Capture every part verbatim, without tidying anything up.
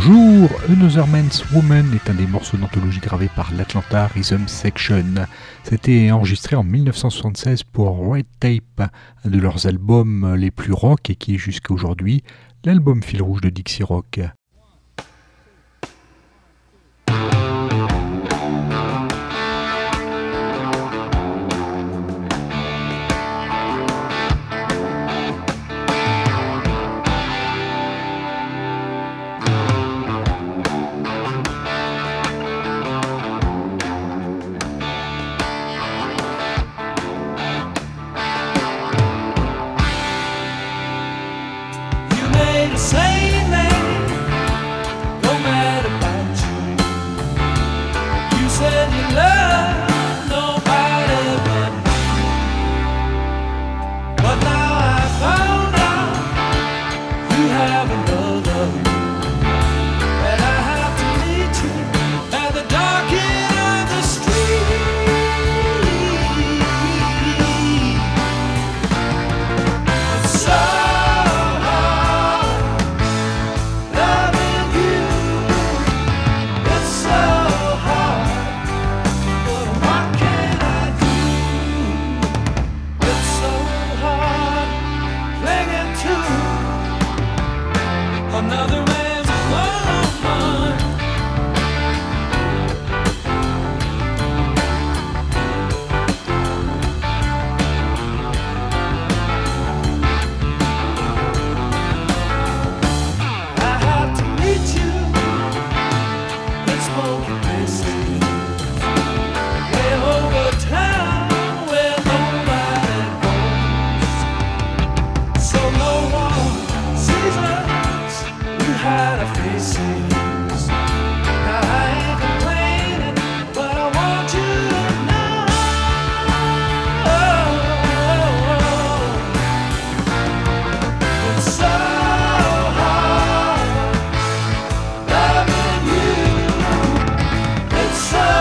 Bonjour, Another Man's Woman est un des morceaux d'anthologie gravés par l'Atlanta Rhythm Section. C'était enregistré en mille neuf cent soixante-seize pour Red Tape, un de leurs albums les plus rock et qui est jusqu'à aujourd'hui l'album fil rouge de Dixie Rock. So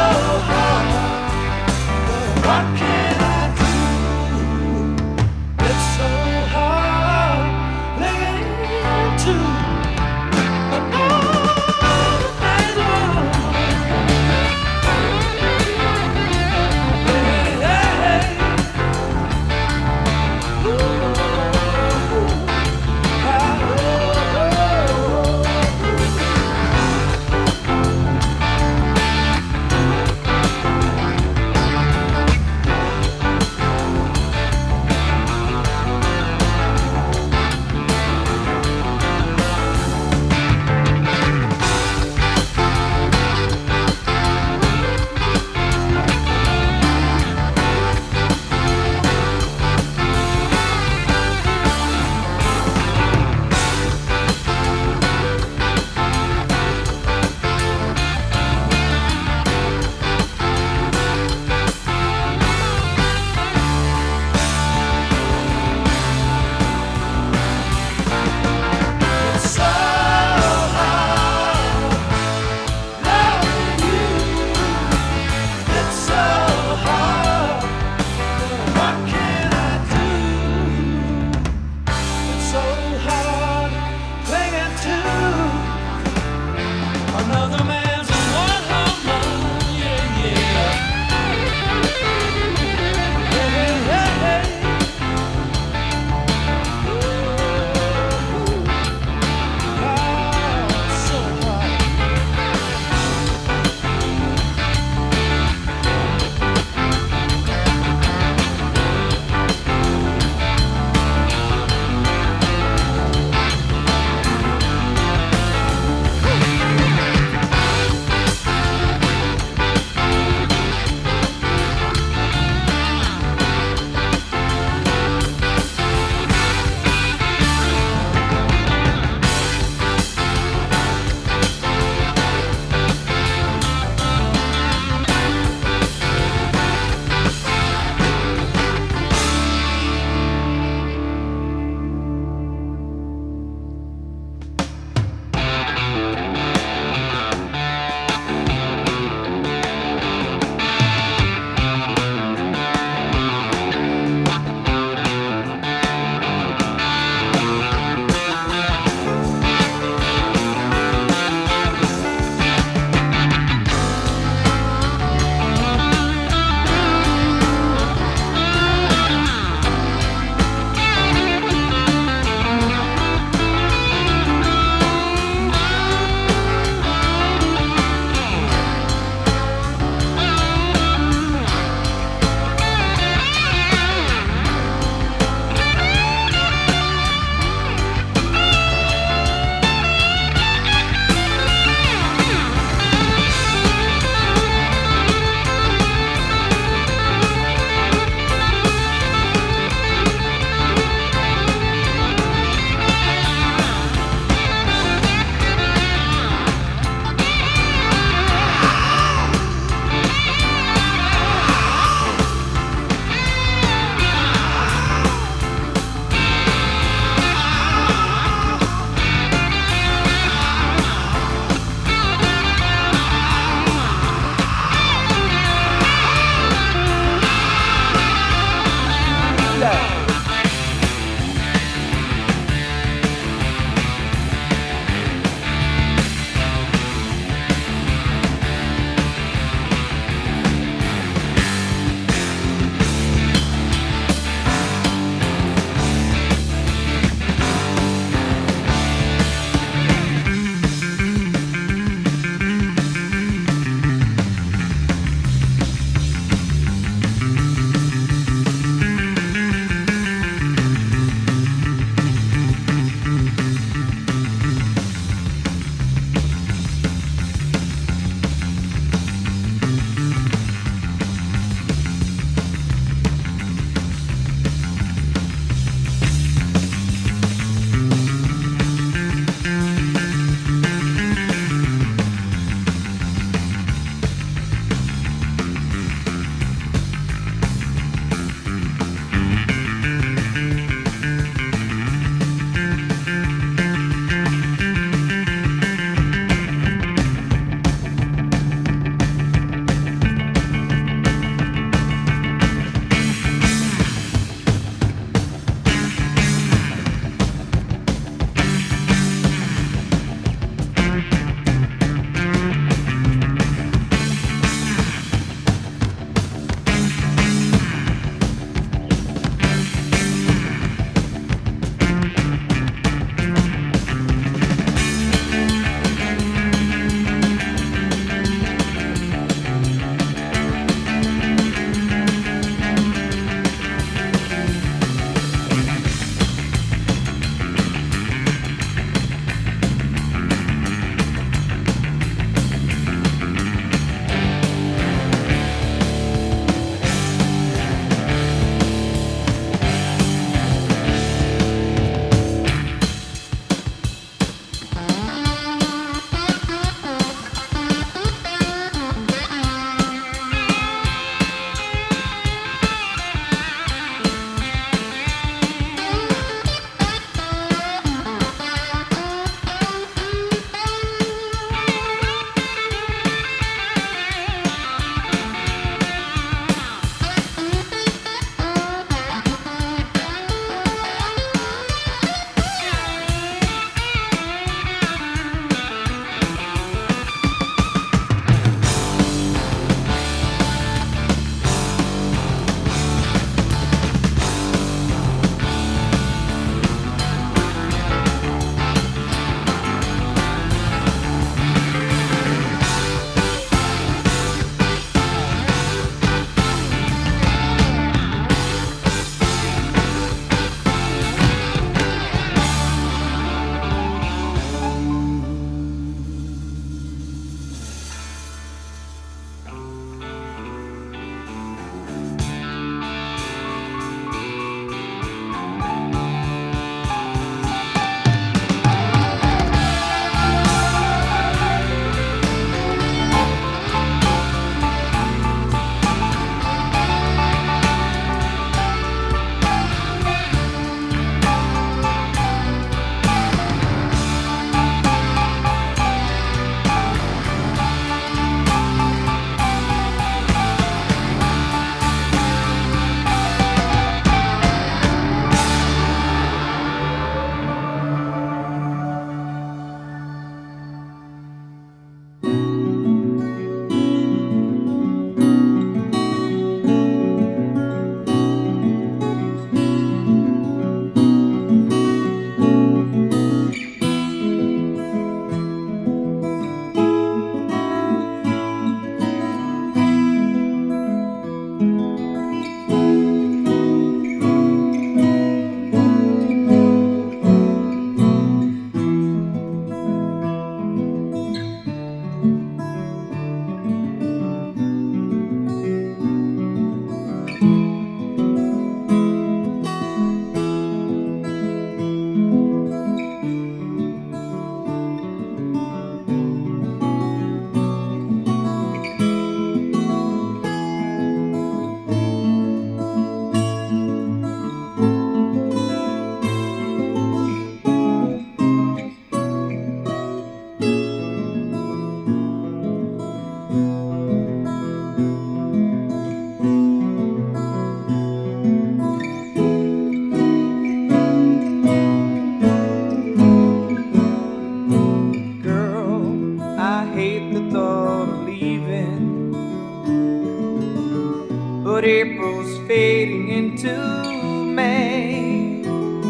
But April's fading into May.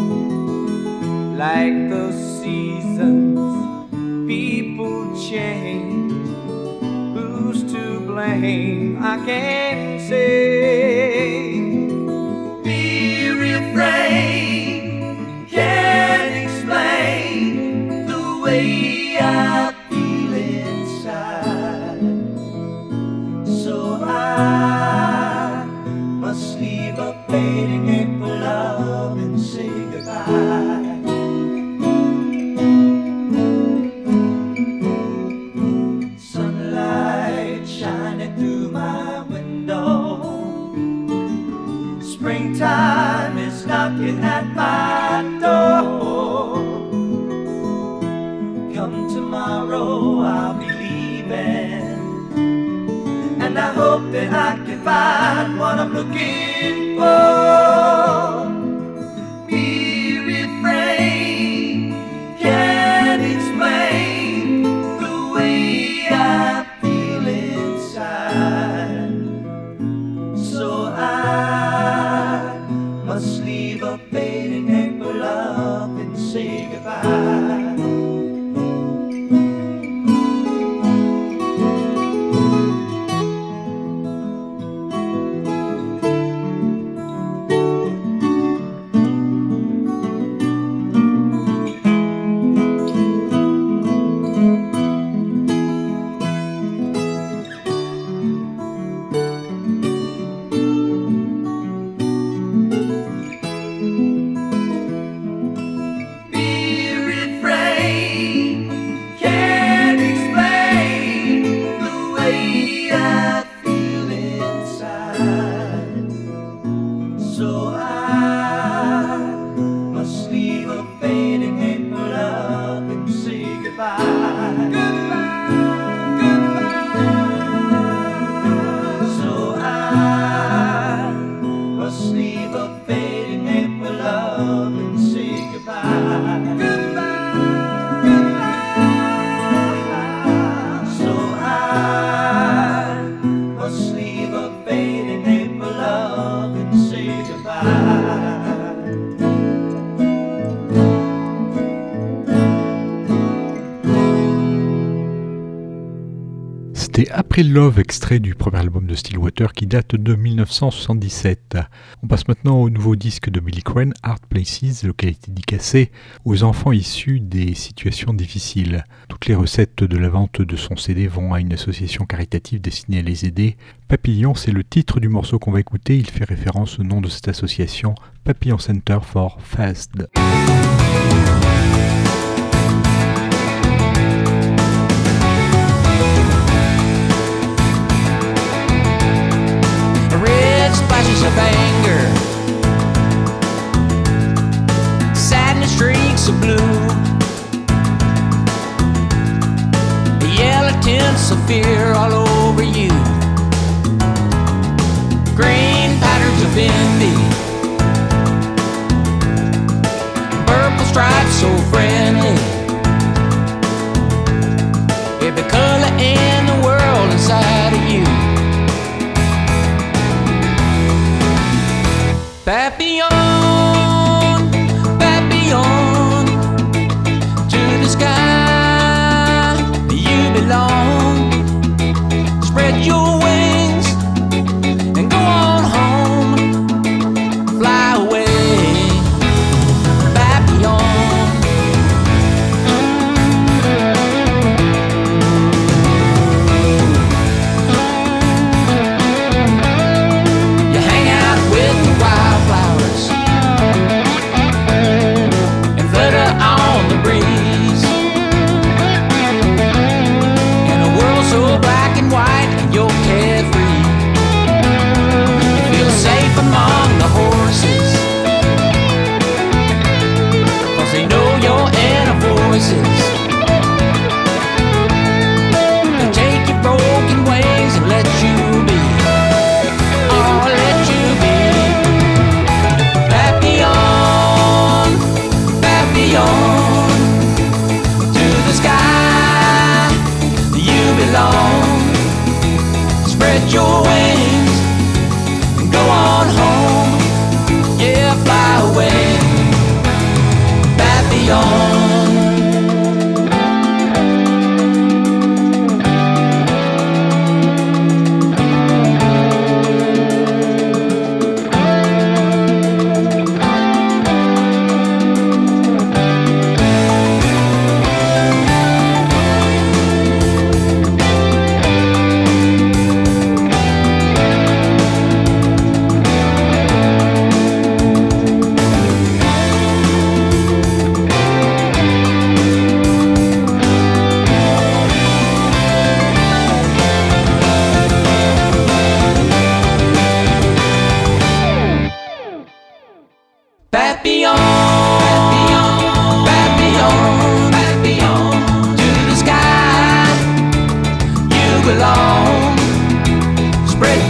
Like the seasons, people change. Who's to blame? I can't say. Be refrain, can't explain the way I feel inside. So I must leave a fading April love and say goodbye. Sunlight shining through my window. Springtime is knocking at my door. Come tomorrow, I'll be leaving, and I hope that I can find what I'm looking for. Be refrain, can't explain the way I feel inside. So I must leave a fading April love and say goodbye. C'était April Love, extrait du premier album de Stillwater qui date de dix-neuf cent soixante-dix-sept. On passe maintenant au nouveau disque de Billy Crane, Hard Places, lequel est dédicacé aux enfants issus des situations difficiles. Toutes les recettes de la vente de son C D vont à une association caritative destinée à les aider. Papillon, c'est le titre du morceau qu'on va écouter. Il fait référence au nom de cette association, Papillon Center for Fast. Splashes of anger, sadness, streaks of blue, the yellow tints of fear all over you, green patterns of envy, purple stripes so friendly, every color in the world inside of you. Papillon, papillon, to the sky you belong.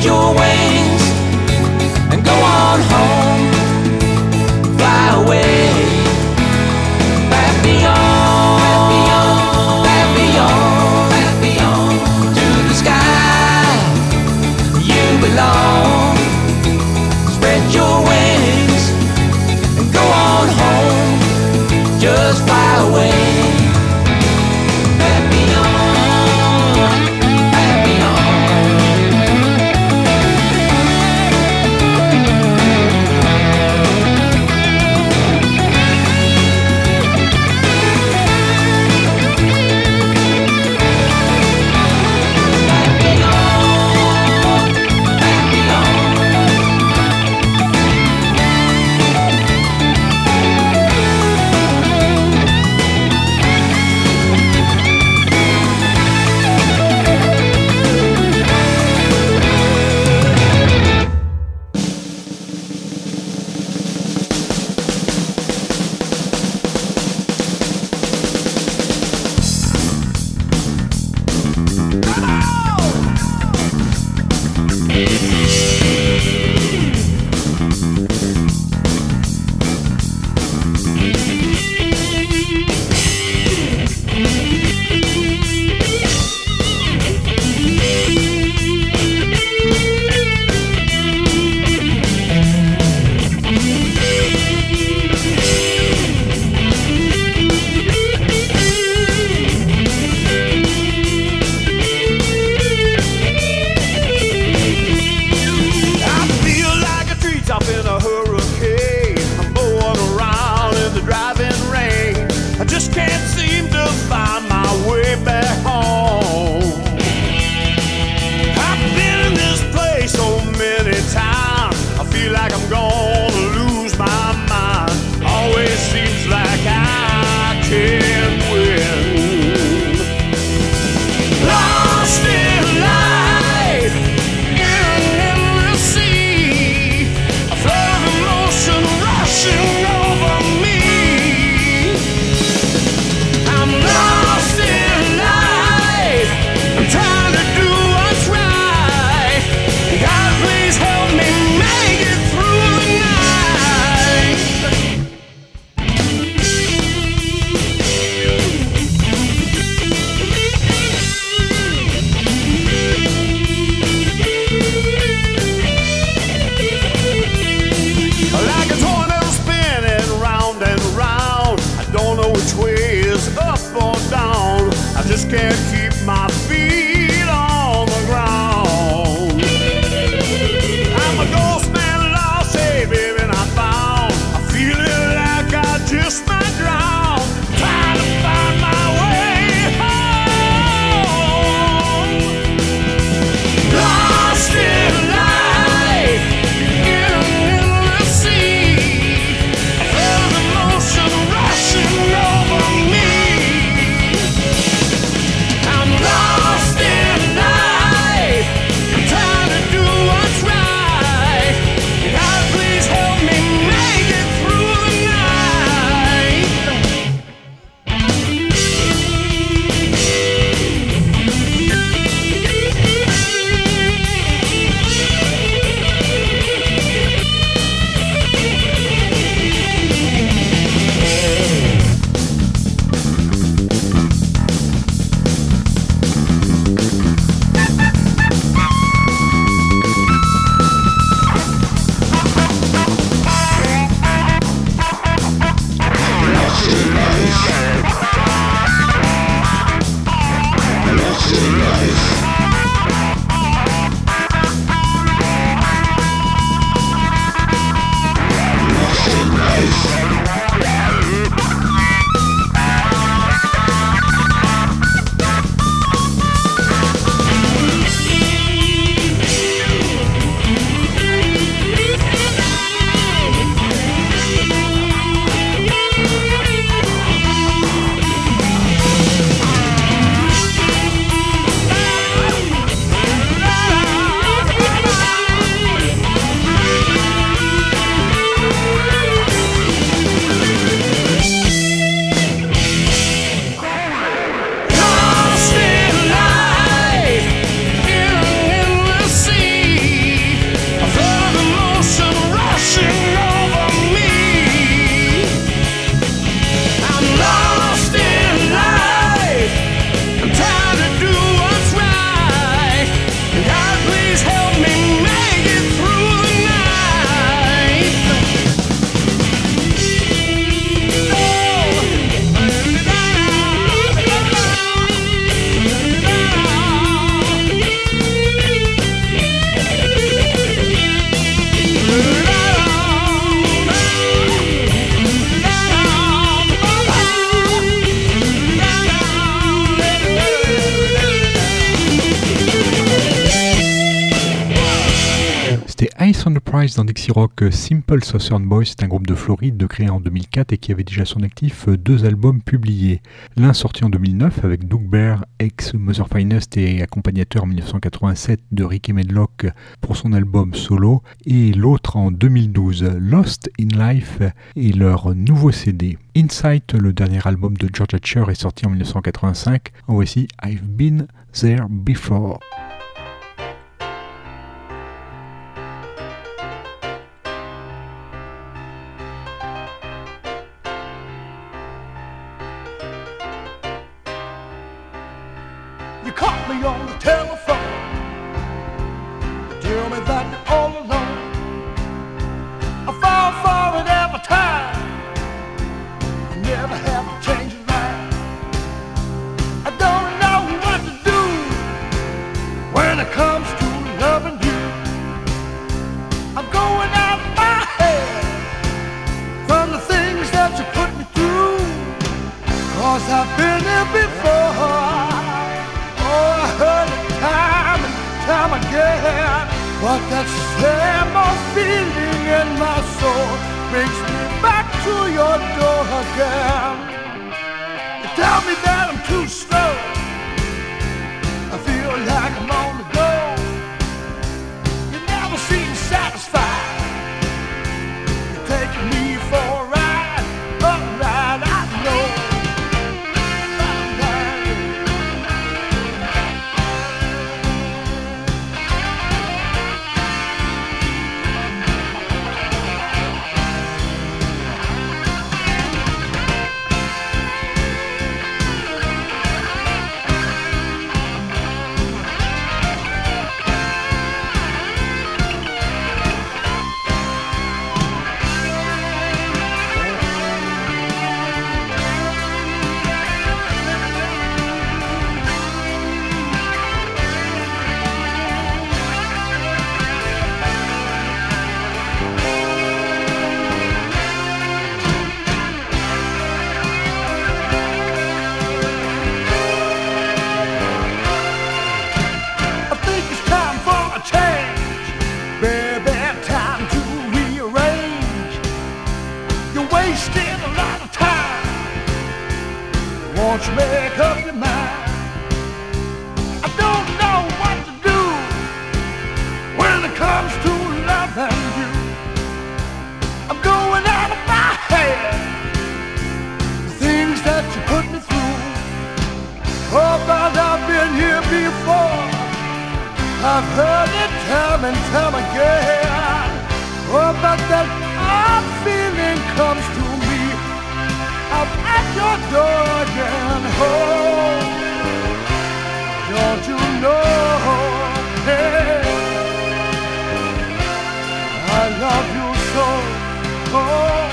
your wings and go on home. Fly away, back beyond, back beyond, back beyond, back beyond, to the sky you belong. Spread your wings and go on home. Just fly away. Back beyond, back beyond. Ice on the Prize dans Dixie Rock. Simple Southern Boys, c'est un groupe de Floride créé en deux mille quatre et qui avait déjà à son actif deux albums publiés. L'un sorti en deux mille neuf avec Doug Bear, ex-Mother Finest et accompagnateur en dix-neuf cent quatre-vingt-sept de Ricky Medlock pour son album solo, et l'autre en deux mille douze, Lost in Life, et leur nouveau C D. Insight, le dernier album de George Hatcher, est sorti en dix-neuf cent quatre-vingt-cinq. En voici I've Been There Before. You caught me on the telephone, tell me that you're all alone. I fall for it every time, you never have to change your mind. I don't know what to do when it comes to loving you. I'm going out of my head from the things that you put me through, 'cause I've been there before. Oh, I heard it time and time again, but that same old feeling in my soul brings me back to your door again. You tell me that I'm too slow, I feel like I'm on the go. You never seem satisfied, you're taking me for a ride, a ride I know. Won't you make up your mind? I don't know what to do when it comes to loving you. I'm going out of my head, the things that you put me through. Oh, but I've been here before, I've heard it time and time again. Oh, but that odd feeling comes to me, I'm at your door again. Oh, don't you know, hey, I love you so. Oh,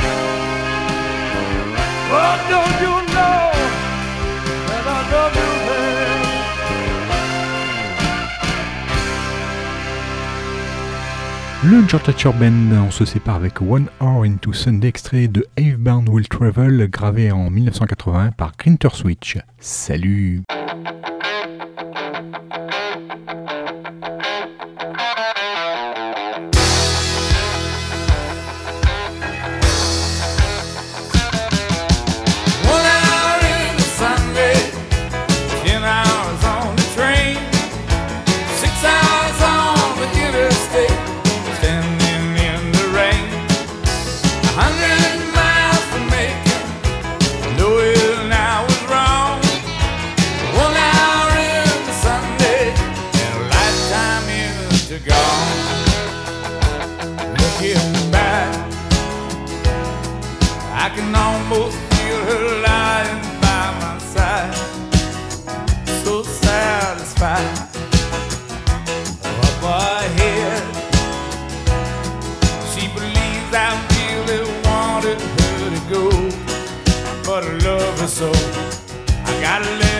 oh, don't you know that I love you, babe? Le George Hatcher Band, on se sépare avec One Hour into Sunday, extrait de Earthbound Will Travel, gravé en dix-neuf cent quatre-vingts par Grinter Switch. Salut! So I gotta let